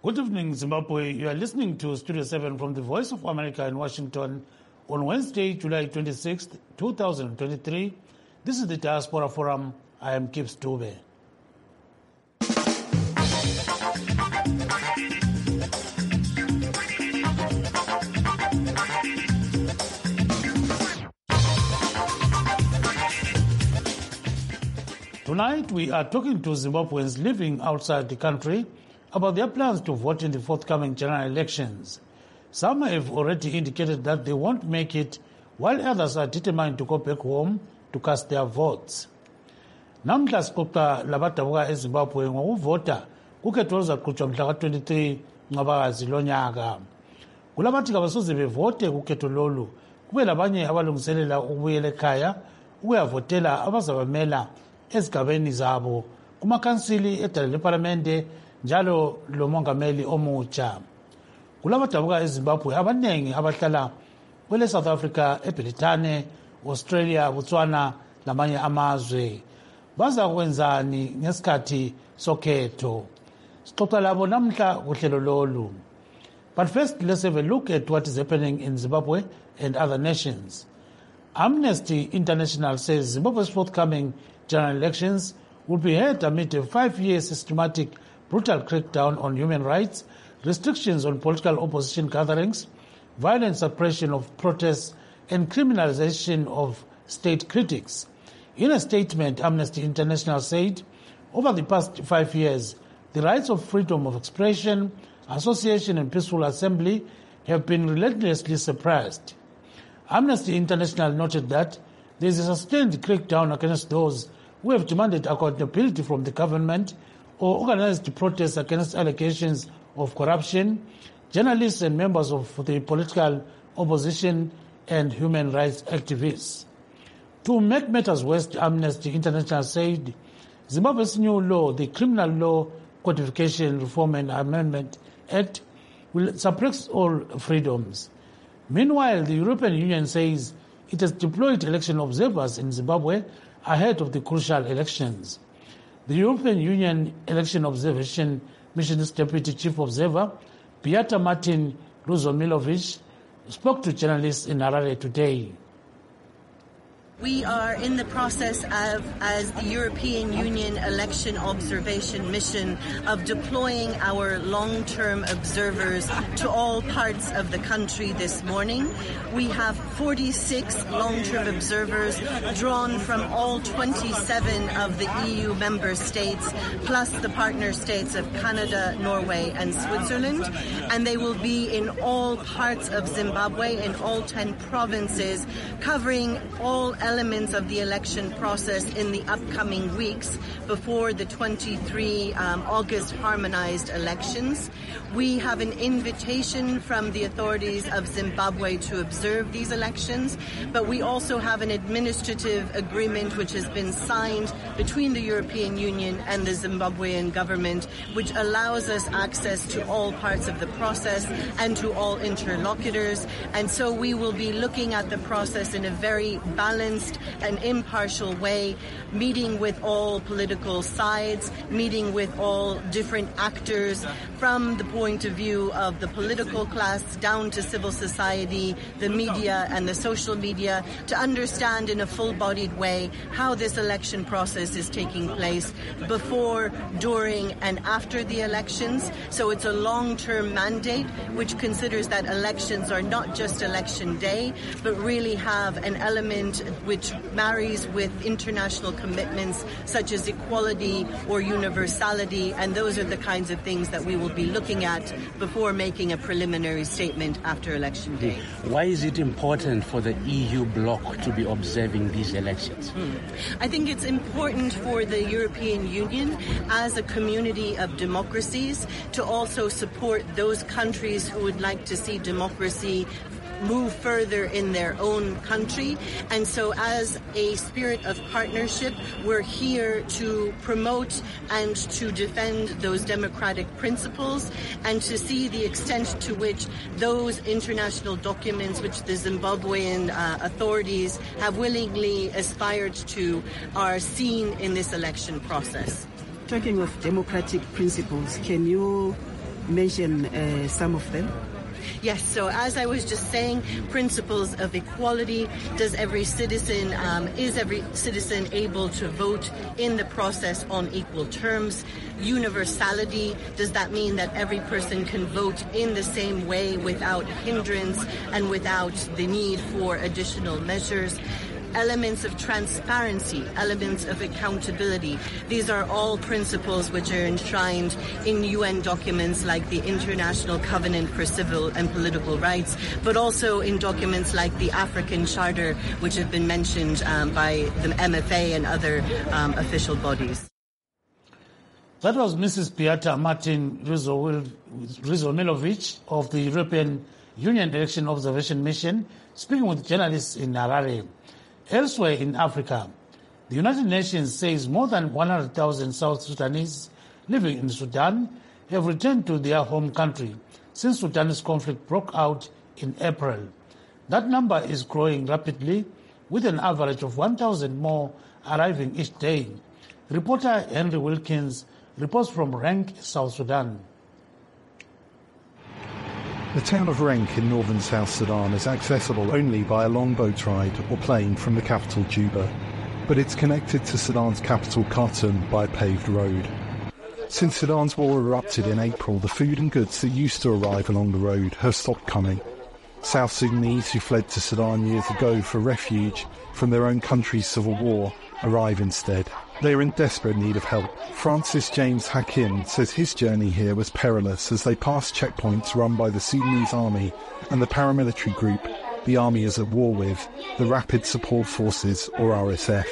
Good evening, Zimbabwe. You are listening to Studio 7 from the Voice of America in Washington on Wednesday, July 26th, 2023. This is the Diaspora Forum. I am Kip Stube. Tonight, we are talking to Zimbabweans living outside the country about their plans to vote in the forthcoming general elections. Some have already indicated that they won't make it, while others are determined to go back home to cast their votes. Namhla sixoxa labadabuka eZimbabwe ngokuvota kukhetho oluzakhutshwa mhla ka-23 Ncwabakazi lonyaka. Kulabathi kabasoze bevote kukhetho lolu, kube labanye abalungiselela ukubuyela ekhaya ukuyavotela abazabamela ezigabeni zabo kumakhansili edale leParlamente njalo lomongameli omutsha. Kulabadabuka eZimbabwe abanengi abahlala kwele South Africa, eBrithani, Australia, Botswana lamanye amazwe. Baza kwenzani ngesikhathi sokhetho? Sixoxa labo namhla kuhlelo lolu. But first, let's have a look at what is happening in Zimbabwe and other nations. Amnesty International says Zimbabwe's forthcoming general elections will be held amid a 5-year systematic brutal crackdown on human rights, restrictions on political opposition gatherings, violent suppression of protests, and criminalization of state critics. In a statement, Amnesty International said, over the past 5 years, the rights of freedom of expression, association, and peaceful assembly have been relentlessly suppressed. Amnesty International noted that there is a sustained crackdown against those who have demanded accountability from the government or organized protests against allegations of corruption, journalists and members of the political opposition, and human rights activists. To make matters worse, Amnesty International said Zimbabwe's new law, the Criminal Law Codification Reform and Amendment Act, will suppress all freedoms. Meanwhile, the European Union says it has deployed election observers in Zimbabwe ahead of the crucial elections. The European Union Election Observation Mission's Deputy Chief Observer, Beata Martin Luzomilovic, spoke to journalists in Harare today. We are in the process of, as the European Union Election Observation Mission, of deploying our long-term observers to all parts of the country this morning. We have 46 long-term observers drawn from all 27 of the EU member states, plus the partner states of Canada, Norway, and Switzerland. And they will be in all parts of Zimbabwe, in all 10 provinces, covering all elements of the election process in the upcoming weeks before the 23 August harmonized elections. We have an invitation from the authorities of Zimbabwe to observe these elections, but we also have an administrative agreement which has been signed between the European Union and the Zimbabwean government, which allows us access to all parts of the process and to all interlocutors. And so we will be looking at the process in a very balanced and impartial way, meeting with all political sides, meeting with all different actors from the point of view of the political class down to civil society, the media and the social media, to understand in a full-bodied way how this election process is taking place before, during and after the elections. So it's a long-term mandate which considers that elections are not just election day, but really have an element which marries with international commitments such as equality or universality, and those are the kinds of things that we will be looking at before making a preliminary statement after election day. Why is it important for the EU bloc to be observing these elections? I think it's important for the European Union as a community of democracies to also support those countries who would like to see democracy move further in their own country. And so as a spirit of partnership, we're here to promote and to defend those democratic principles and to see the extent to which those international documents which the Zimbabwean authorities have willingly aspired to are seen in this election process. Talking of democratic principles, can you mention some of them? Yes, so as I was just saying, principles of equality. Is every citizen able to vote in the process on equal terms? Universality, does that mean that every person can vote in the same way without hindrance and without the need for additional measures? Elements of transparency, elements of accountability. These are all principles which are enshrined in UN documents like the International Covenant for Civil and Political Rights, but also in documents like the African Charter, which have been mentioned by the MFA and other official bodies. That was Mrs. Beata Martin Rizomilowicz of the European Union Election Observation Mission, speaking with journalists in Harare. Elsewhere in Africa, the United Nations says more than 100,000 South Sudanese living in Sudan have returned to their home country since Sudan's conflict broke out in April. That number is growing rapidly, with an average of 1,000 more arriving each day. Reporter Henry Wilkins reports from Renk, South Sudan. The town of Renk in northern South Sudan is accessible only by a long boat ride or plane from the capital Juba, but it's connected to Sudan's capital Khartoum by a paved road. Since Sudan's war erupted in April, the food and goods that used to arrive along the road have stopped coming. South Sudanese who fled to Sudan years ago for refuge from their own country's civil war arrive instead. They are in desperate need of help. Francis James Hakim says his journey here was perilous as they passed checkpoints run by the Sudanese army and the paramilitary group the army is at war with, the Rapid Support Forces, or RSF.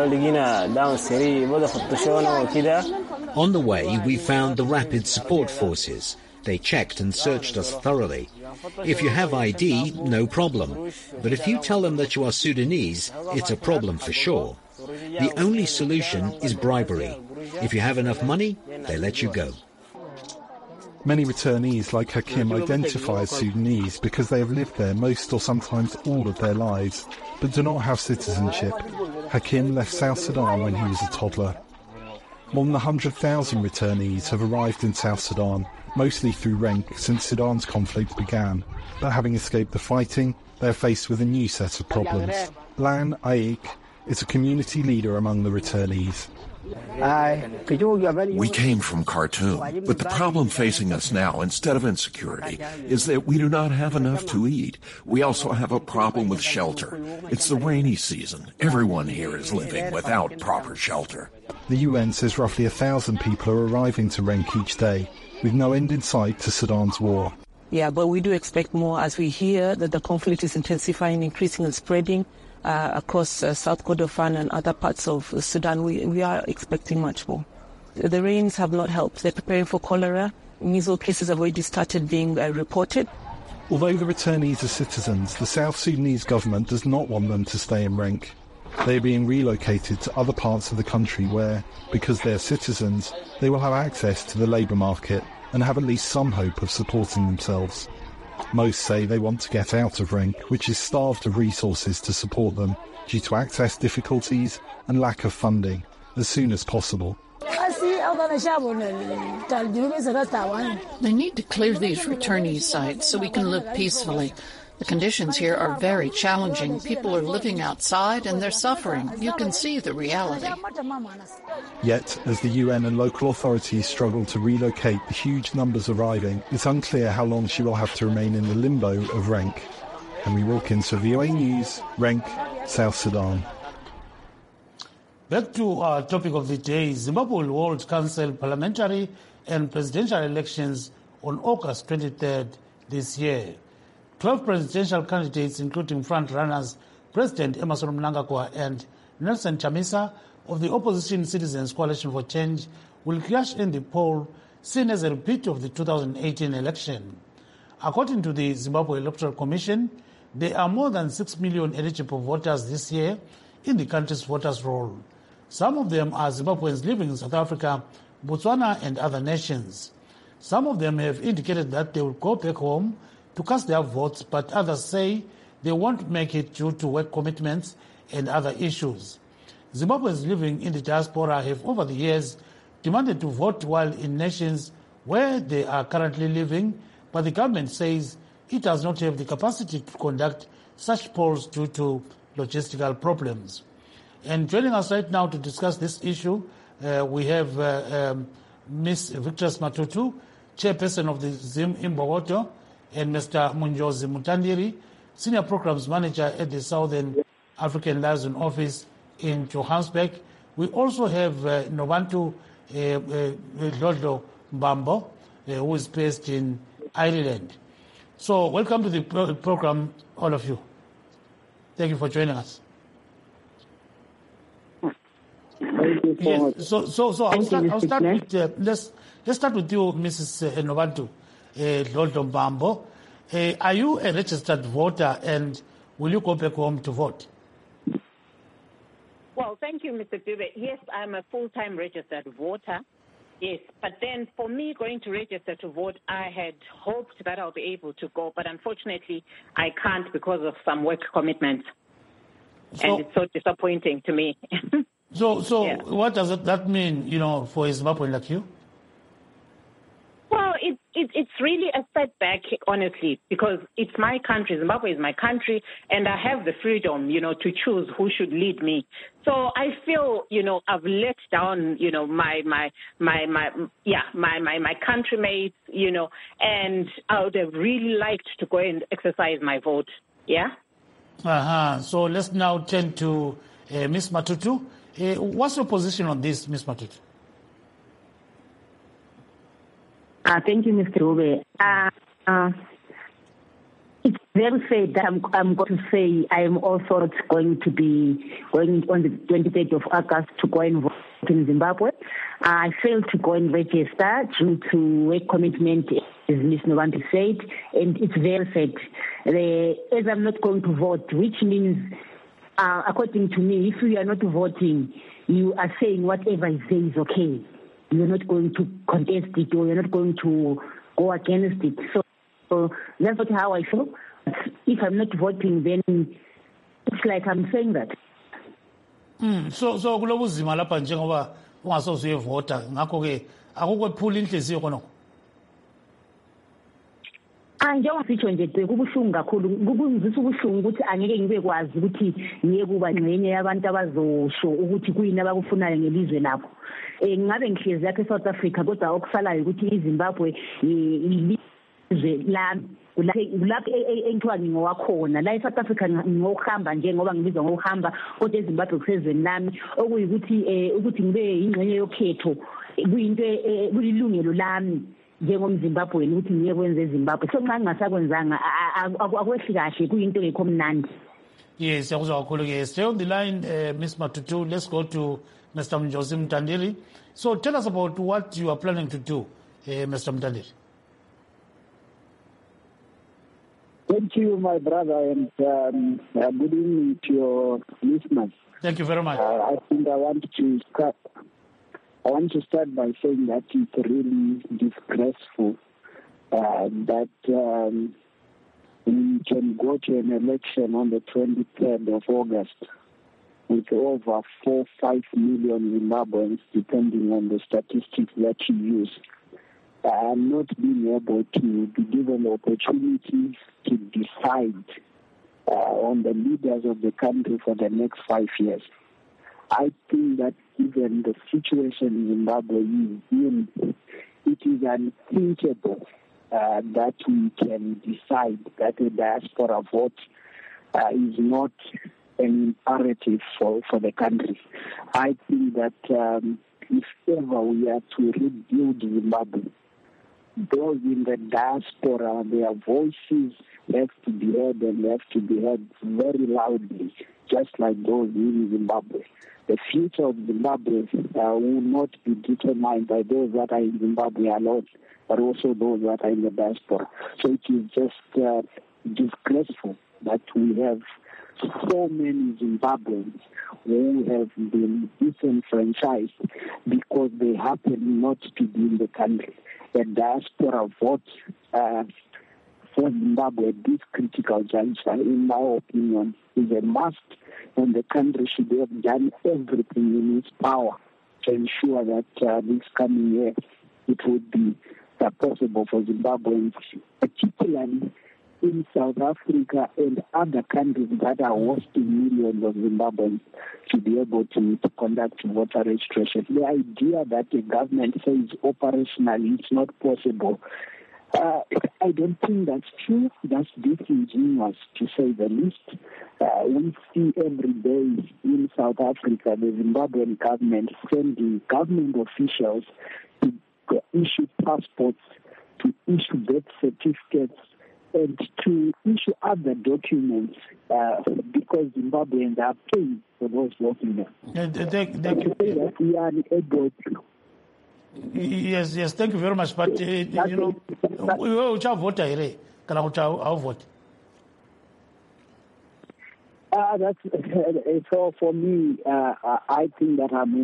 On the way, we found the Rapid Support Forces. They checked and searched us thoroughly. If you have ID, no problem. But if you tell them that you are Sudanese, it's a problem for sure. The only solution is bribery. If you have enough money, they let you go. Many returnees like Hakim identify as Sudanese because they have lived there most or sometimes all of their lives, but do not have citizenship. Hakim left South Sudan when he was a toddler. More than 100,000 returnees have arrived in South Sudan, mostly through Renk since Sudan's conflict began. But having escaped the fighting, they are faced with a new set of problems. Lan Aik is a community leader among the returnees. We came from Khartoum, but the problem facing us now, instead of insecurity, is that we do not have enough to eat. We also have a problem with shelter. It's the rainy season. Everyone here is living without proper shelter. The UN says roughly 1,000 people are arriving to Renk each day, with no end in sight to Sudan's war. Yeah, but we do expect more as we hear that the conflict is intensifying, increasing and spreading. Across South Kordofan and other parts of Sudan, we are expecting much more. The rains have not helped. They're preparing for cholera. Measles cases have already started being reported. Although the returnees are citizens, the South Sudanese government does not want them to stay in Renk. They are being relocated to other parts of the country where, because they are citizens, they will have access to the labour market and have at least some hope of supporting themselves. Most say they want to get out of Renk, which is starved of resources to support them due to access difficulties and lack of funding, as soon as possible. They need to clear these returnee sites so we can live peacefully. The conditions here are very challenging. People are living outside and they're suffering. You can see the reality. Yet, as the UN and local authorities struggle to relocate the huge numbers arriving, it's unclear how long she will have to remain in the limbo of Renk. Henry Wilkins for VOA News, Renk, South Sudan. Back to our topic of the day. Zimbabwe will hold council, parliamentary and presidential elections on August 23rd this year. 12 presidential candidates, including front-runners President Emmerson Mnangagwa and Nelson Chamisa of the opposition Citizens Coalition for Change, will crash in the poll, seen as a repeat of the 2018 election. According to the Zimbabwe Electoral Commission, there are more than 6 million eligible voters this year in the country's voters' roll. Some of them are Zimbabweans living in South Africa, Botswana and other nations. Some of them have indicated that they will go back home to cast their votes, but others say they won't make it due to work commitments and other issues. Zimbabweans living in the diaspora have over the years demanded to vote, while in nations where they are currently living, but the government says it does not have the capacity to conduct such polls due to logistical problems. And joining us right now to discuss this issue, we have Ms. Victress Matutu, chairperson of the ZIM in Mbokodo, and Mr. Munjozi Mutandiri, senior programs manager at the Southern African Liaison Office in Johannesburg. We also have Nobantu Dlodlo Mbambo, who is based in Ireland. So welcome to the program, all of you. Thank you for joining us. Yes. So I'll start with let's start with you, Mrs. Nobantu Dlodlo Mbambo. Are you a registered voter, and will you go back home to vote? Well, thank you, Mr. Dube. Yes, I'm a full-time registered voter. Yes, but then for me going to register to vote, I had hoped that I'll be able to go, but unfortunately I can't because of some work commitments. And it's so disappointing to me. So yeah. What does that mean, for a Zimbabwean like you? Well, it's really a setback, honestly, because it's my country. Zimbabwe is my country, and I have the freedom, to choose who should lead me. So I feel, I've let down, my countrymates, and I would have really liked to go and exercise my vote. Yeah. So let's now turn to Ms. Matutu. What's your position on this, Ms. Matutu? Thank you, Mr. Ube. It's very sad that I'm going to say I am also going to be going on the 23rd of August to go and vote in Zimbabwe. I failed to go and register due to work commitment, as Ms. Nobantu said, and it's very sad. As I'm not going to vote, which means, according to me, if you are not voting, you are saying whatever I say is okay. You're not going to contest it, or you're not going to go against it. So that's not how I feel. If I'm not voting, then it's like I'm saying that. So kulobuzima lapha njengoba ungasoze uyevota ngakho ke akukephula inhliziyo khona. Njengasitsho nje kubuhlungu kakhulu, kungizisa ubuhlungu ukuthi angeke ngibe kwazi ukuthi ngiye kuba ngcenye yabantu abazosho ukuthi kuyini abakufunayo ngelizwe lakho. Ngabe ngihlezi yakhe eSouth Africa, kodwa okusalayo ukuthi iZimbabwe ilizwe lami lapho engithiwa ngingowakhona. La eSouth Africa ngokuhamba nje ngoba ngibizwa ngokuhamba, kodwa eZimbabwe kusezweni lami, okuyikuthi ukuthi ngibe ingxenye yokhetho kuyinto kulilungelo lami njengomZimbabwean ukuthi ngiye kwenza eZimbabwe. So nxa ngingasakwenzanga akwehli kahle, kuyinto engekho mnandi. Yes, stay on the line, Ms. Matutu. Let's go to Mr. Munjozi Mutandiri. So tell us about what you are planning to do, Mr. Mutandiri. Thank you, my brother, and good evening to your listeners. Thank you very much. I think I want to start by saying that it's really disgraceful that we can go to an election on the 23rd of August with over 4-5 million Zimbabweans, depending on the statistics that you use, not being able to be given the opportunity to decide on the leaders of the country for the next 5 years. I think that given the situation in Zimbabwe is in, it is unthinkable that we can decide that a diaspora vote is not an imperative for the country. I think that if ever we are to rebuild Zimbabwe, those in the diaspora, their voices have to be heard, and they have to be heard very loudly, just like those in Zimbabwe. The future of Zimbabwe will not be determined by those that are in Zimbabwe alone, but also those that are in the diaspora. So it is just disgraceful that we have so many Zimbabweans who have been disenfranchised because they happen not to be in the country. The diaspora vote for Zimbabwe at this critical juncture, in my opinion, is a must, and the country should have done everything in its power to ensure that this coming year it would be possible for Zimbabweans, particularly in South Africa and other countries that are hosting millions of Zimbabweans, to be able to conduct voter registration. The idea that the government says operationally it's not possible, I don't think that's true. That's disingenuous, to say the least. We see every day in South Africa the Zimbabwean government sending government officials to issue passports, to issue birth certificates, and to issue other documents because Zimbabweans are paying for those documents. We are able to. Yes, thank you very much. But, we shall vote. So for me, I think that I'm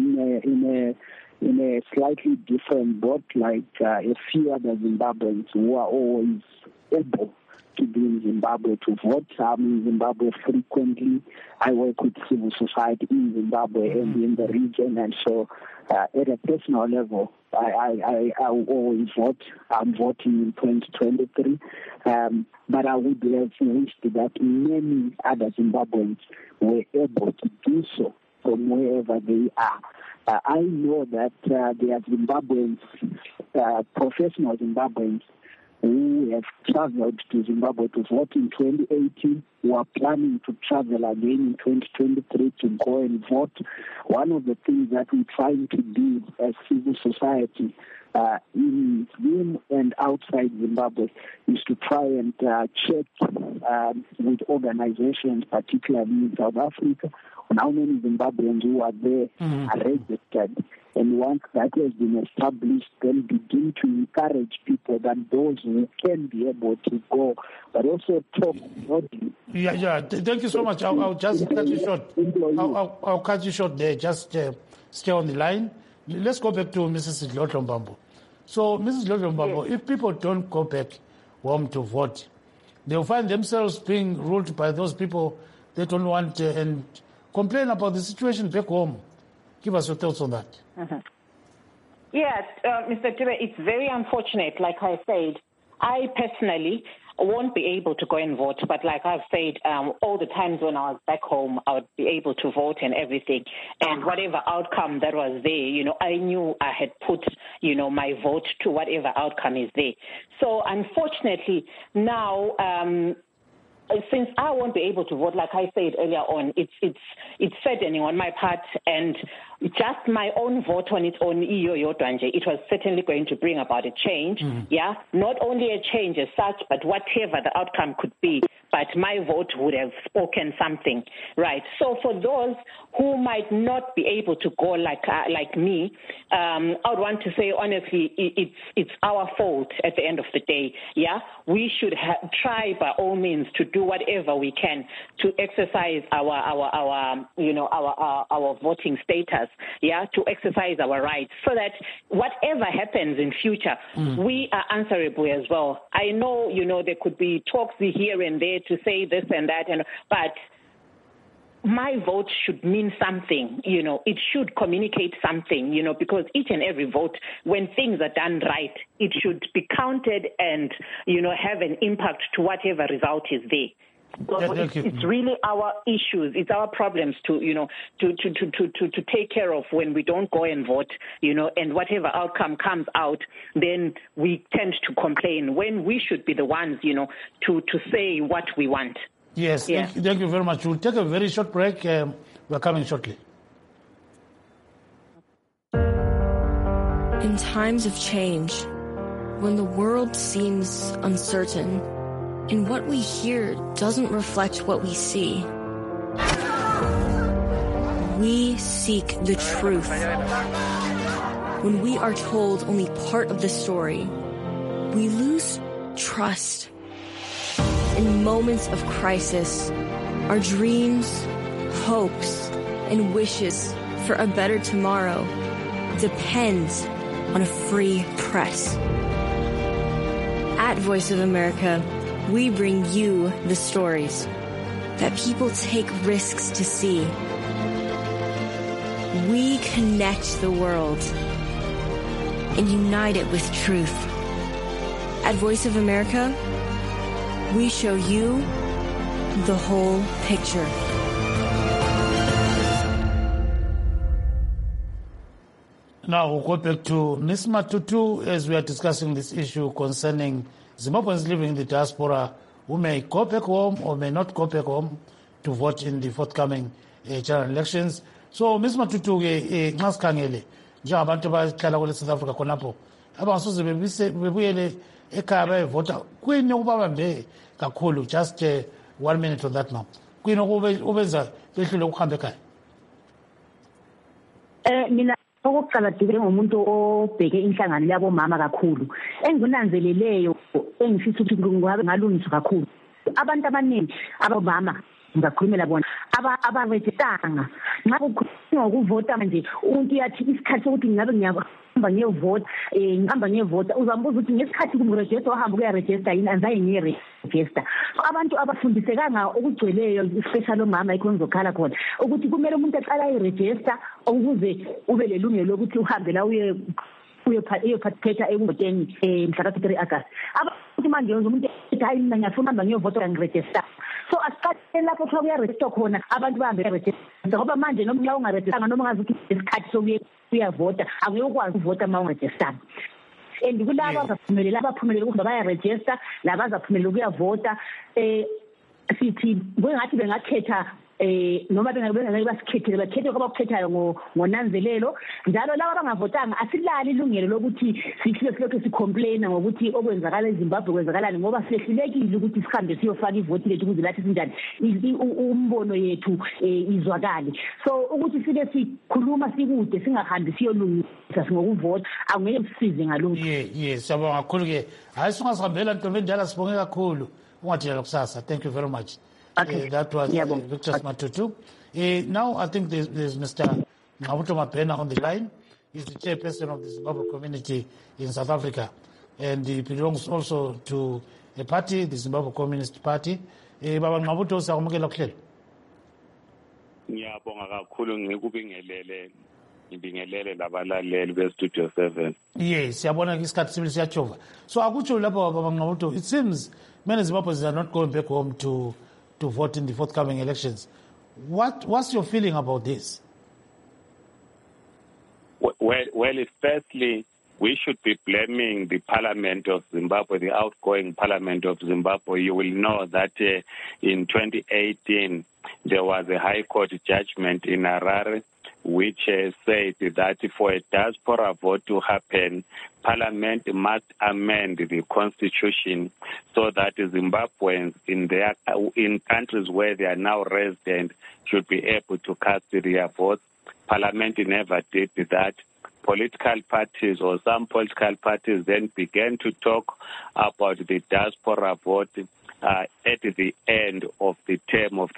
in a slightly different boat, like a few other Zimbabweans who are always able to be in Zimbabwe to vote. I'm in Zimbabwe frequently. I work with civil society in Zimbabwe and in the region, and so at a personal level, I always vote. I'm voting in 2023, but I would have wished that many other Zimbabweans were able to do so from wherever they are. I know that there are Zimbabweans, professional Zimbabweans, who have traveled to Zimbabwe to vote in 2018, who are planning to travel again in 2023 to go and vote. One of the things that we're trying to do as civil society in and outside Zimbabwe is to try and check with organizations, particularly in South Africa, on how many Zimbabweans who are there are registered. And once that has been established, then begin to encourage people that those who can be able to go, but also talk broadly. Yeah. Thank you so much. I'll just cut you short. I'll cut you short there. Just stay on the line. Let's go back to Mrs. Sidlotlo Mbambo. So, Mrs. Sidlotlo Mbambo, if people don't go back home to vote, they'll find themselves being ruled by those people they don't want and complain about the situation back home. Give us your thoughts on that. Yes, Mr. Dube, it's very unfortunate. Like I said, I personally won't be able to go and vote, but like I've said, all the times when I was back home, I would be able to vote and everything. And whatever outcome that was there, I knew I had put, my vote to whatever outcome is there. So unfortunately, now, since I won't be able to vote, like I said earlier on, it's saddening on my part, and just my own vote on its own, it was certainly going to bring about a change. Yeah, not only a change as such, but whatever the outcome could be. But my vote would have spoken something, right? So for those who might not be able to go like me, I would want to say honestly, it's our fault at the end of the day. Yeah, we should try by all means to do whatever we can to exercise our voting status. Yeah, to exercise our rights, so that whatever happens in future, we are answerable as well. I know, there could be talks here and there to say this and that, but my vote should mean something, it should communicate something, because each and every vote, when things are done right, it should be counted and, have an impact to whatever result is there. So it's really our issues, it's our problems to take care of when we don't go and vote, and whatever outcome comes out, then we tend to complain when we should be the ones, to say what we want. Yes, yeah. Thank you very much. We'll take a very short break. We're coming shortly. In times of change, when the world seems uncertain, and what we hear doesn't reflect what we see, we seek the truth. When we are told only part of the story, we lose trust. In moments of crisis, our dreams, hopes, and wishes for a better tomorrow depends on a free press. At Voice of America, we bring you the stories that people take risks to see. We connect the world and unite it with truth. At Voice of America, we show you the whole picture. Now we'll go back to Nisma Tutu as we are discussing this issue concerning Zimbabweans living in the diaspora who may go back home or may not go back home to vote in the forthcoming general elections. So Nisma Tutu nxa sikhangele njengabantu abahlala kule South Africa khonapho abangasoze bebuyele ekhaya bayevota kuyini okubabambe kakhulu? Just 1 minute on that now. Kuyini okubenza behlule ukuhamba ekhaya? Mina okokuqala dibe ngomuntu obheke inhlangano yabomama kakhulu enginanzeleleyo engifisa ukuthi kungabe ngalungiswa kakhulu. Abantu abaningi abomama ngakhulumela bona abarejistanga nxa kukhulunywa ngokuvota manje umuntu uyathi isikhathi sokuthi ngabe ngiyahamba ngiyovota ngihamba ngiyovota uzambuza ukuthi ngesikhathi kumrejista wahamba ukuyarejista yini anzaye ngiyerejista. Abantu abafundisekanga okugcweleyo especially omama ikho ngizokhala khona ukuthi kumele umuntu aqala ayirejista ukuze ube lelungelo lokuthi uhambe la uyeparticipate ekuvoteni mhla ka-3 August. Abantu manje umuntu ethi hayi mina ngiyafuna uhamba ngiyovota ngirejista. So asiqale lapho xa uyarejista khona abantu bahambe yarejista ngoba manje noma la ungarejistanga noma ungazi ukuthi isikhathi sokuyavota angeke ukwazi ukuvota uma ungarejistanga. And kulabo abaphumelela ukuthi bayarejista laba azaphumelela ukuyavota sithi kwengathi bengakhetha noma bengeke basikhethele bakhethe kwabakhethayo ngonanzelelo njalo laba abangavotanga asilali ilungelo lokuthi silokhu sicomplaina ngokuthi okwenzakala eZimbabwe kwenzakalani ngoba sihlulekile ukuthi sihambe siyofaka ivoti lethu ukuze lathi sinjani umbono yethu izwakale. So ukuthi sibe sikhuluma sikude singahambi siyolungisa ngokuvota angeke sisize ngalokho. Yes siyabonga kakhulu ke hayi singasihambela ntombi njalo sibonge kakhulu ungathela kusasa. Thank you very much. Okay. That was Victor Matutu. Now I think there's Mr. Ngqabutho Mabhena on the line. He's the chairperson of the Zimbabwe community in South Africa. And he belongs also to a party, the Zimbabwe Communist Party. Baba Ngqabutho siyakumukela kuhlelo. Ngiyabonga kakhulu ngibingelele labalaleli beStudio 7. Yes, siyabona isikhathi sibili siyachova. So akutsho lapho Baba Ngqabutho, it seems many Zimbabweans are not going back home to vote in the forthcoming elections. What's your feeling about this? Well, firstly, we should be blaming the Parliament of Zimbabwe, the outgoing Parliament of Zimbabwe. You will know that in 2018, there was a High Court judgment in Harare which said that for a diaspora vote to happen, Parliament must amend the constitution so that Zimbabweans in countries where they are now resident should be able to cast their votes. Parliament never did that. Political parties or some political parties then began to talk about the diaspora vote at the end of the term of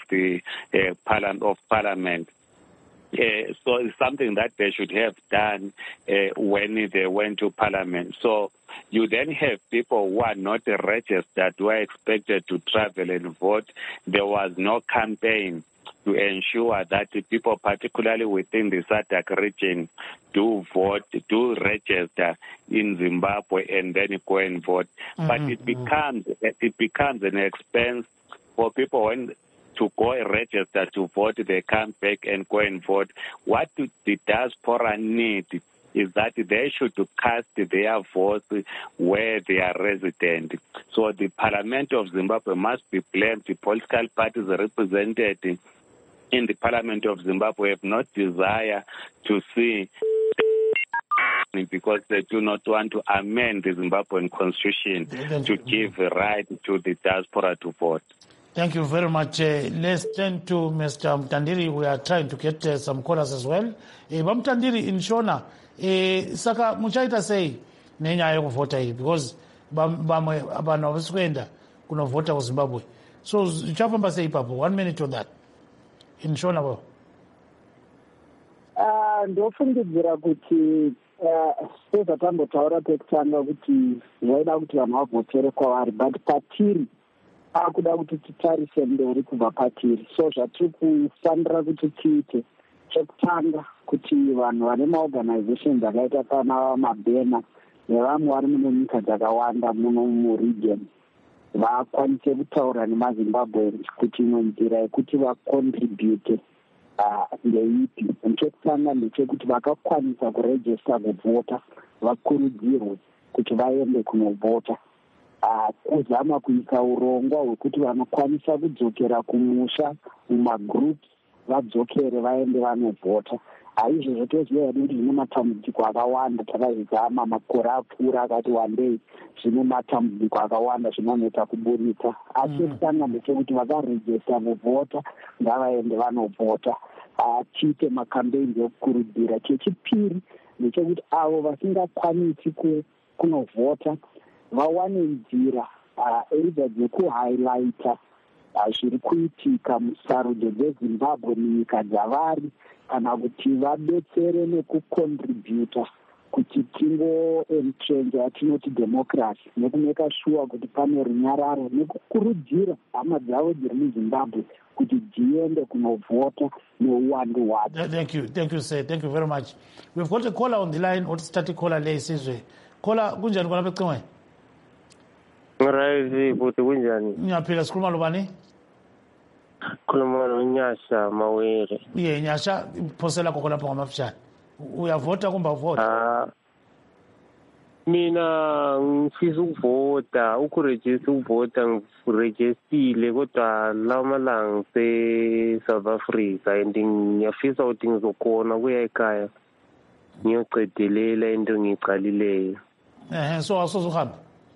Parliament. So it's something that they should have done when they went to Parliament. So you then have people who are not registered, who are expected to travel and vote. There was no campaign to ensure that the people, particularly within the SADC region, do vote, do register in Zimbabwe and then go and vote. But it becomes an expense for people when to go and register to vote, they come back and go and vote. What the diaspora need is that they should cast their votes where they are resident. So the Parliament of Zimbabwe must be blamed. The political parties represented in the Parliament of Zimbabwe have no desire to see, because they do not want to amend the Zimbabwean constitution to give a right to the diaspora to vote. Thank you very much. Let's turn to Mr. Mtandiri. We are trying to get some callers as well. Mtandiri in Shona, saka muchaita say nenyaya yokuvota iyi because bamwe abantu abasikwenda kunovota kuZimbabwe. So chafamba say ipapo 1 minute on that. In Shona bo. Ndofungidzira kuti sezvatambotaura pekutanga kuti zvaida kuti vanhu vavhotere kwavari, but patiri akuda kuti titarise mberi kubva patiri. So zvatiri kufanira kuti tiite chekutanga kuti vanhu vane maorganizations akaita kana Mabhena nevamwe vari muno nyika dzakawanda muno muregion vakwanise kutaura nemazimbabweans kuti imwe nzira yekuti vacontribute ndeipi. Nechekutanga ndechekuti vakakwanisa kurejista kuvhota vakurudzirwe kuti vaende kunovhota. Kuzama kuisa urongwa hwekuti vanokwanisa kudzokera kumusha mumagroups vadzokere vaende vanovhota. Izvozvo toziva hedu kuti zvine matambudziko akawanda, takazvizama makore apfuura akati wandei, zvine matambudziko akawanda zvinoneta kubudisa. Asi chekutanga ndechekuti vakarejista kuvhota ngavaende vanovhota, tiite makampeini ekukurudzira. Chechipiri ndechekuti avo vasingakwanisi kunovhota vawane nzira either dzekuhighlighta zviri kuitika musarudzo dzezimbabwe munyika dzavari, kana kuti vadetsere nekucontributa kuti tingoentrenja yatinoti democracy, nekumeka sure kuti pane runyararo, nekukurudzira hama dzavo dziri muzimbabwe kuti dziende kunovhota neuwandu hwadzo. Thank you sir, thank you very much. We've got a caller on the line. What started caller le Sizwe? Caller kunjani khona becingwe? Right, buti kunjani? Ngiyaphila, sikhuluma lobani? Khuluma noNyasha Mawere. Nyasha, phosela khona lapho ngamafishane. Uyavota kumbe avota? Mina ngifisa ukuvota, ukurejista ukuvota ngirejistile kodwa lamalanga se-South Africa and ngiyafisa ukuthi ngizokhona kuya ekhaya ngiyocedelela into engiyiqalileyo. So awusozuhamba?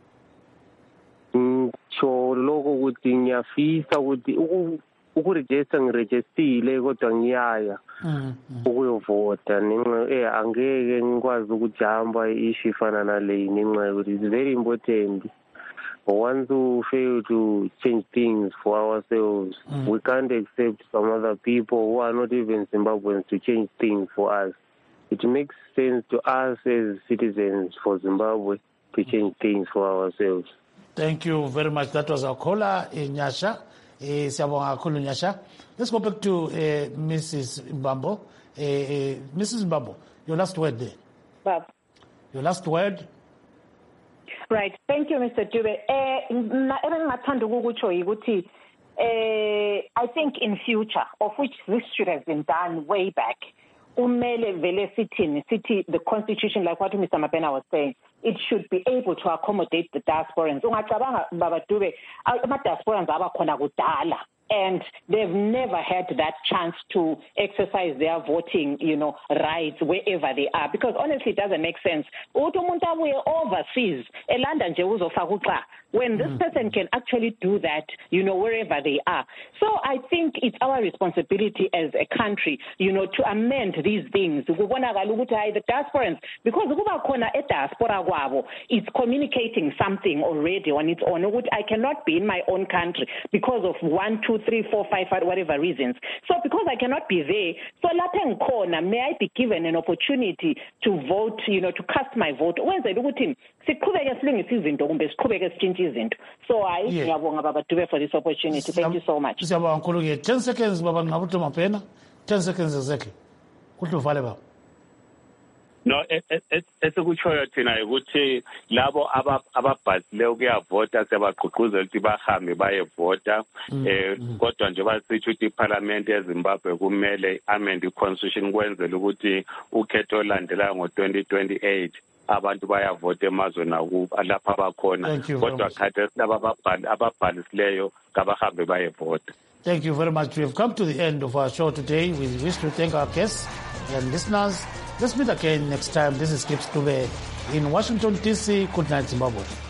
Ngitsho lokho ukuthi ngiyafisa ukuthi ukurejista ngirejistile kodwa ngiyaya ukuyovota. Angeke ngikwazi ukujamba ishu ifana naleyi ngenxa yokuthi it's very important. Once we fail to change things for ourselves, we can't accept some other people who are not even Zimbabweans to change things for us. It makes sense to us as citizens for Zimbabwe to change things for ourselves. Thank you very much. That was our caller, Nyasha. Siyabonga kakhulu Nyasha. Let's go back to Mrs. Mbambo. Mrs. Mbambo, your last word there. Bob. Your last word. Right. Thank you, Mr. Dube. I think in future, of which this should have been done way back, the constitution, like what Mr. Mabena was saying, it should be able to accommodate the diasporans. And they've never had that chance to exercise their voting, rights wherever they are. Because honestly, it doesn't make sense. Overseas, when this person can actually do that, wherever they are. So I think it's our responsibility as a country, to amend these things. The diasporans, because it's communicating something already on its own. I cannot be in my own country because of 1, 2, 3, 4, 5, whatever reasons. So because I cannot be there, so may I be given an opportunity to vote, to cast my vote. So for this opportunity. Thank you so much. 10 seconds, Baba Ngabuto Mapena. 10 seconds exactly. No, esekutshoyo thina ukuthi labo ababhalileyo ukuyavota sebagqugquzela ukuthi bahambe bayevota kodwa nje basithi ukuthi iParliament yeZimbabwe kumele amend iConstitution kwenzela ukuthi ukhetho olandelayo ngo-2028 abantu bayavota emazweni lapha abakhona kodwa khathesi laba ababhalisileyo kabahambe bayevota. Thank you very much. We have come to the end of our show today. We wish to thank our guests and listeners. Let's meet again next time. This is Gibbs Dube in Washington, D.C. Good night, Zimbabwe.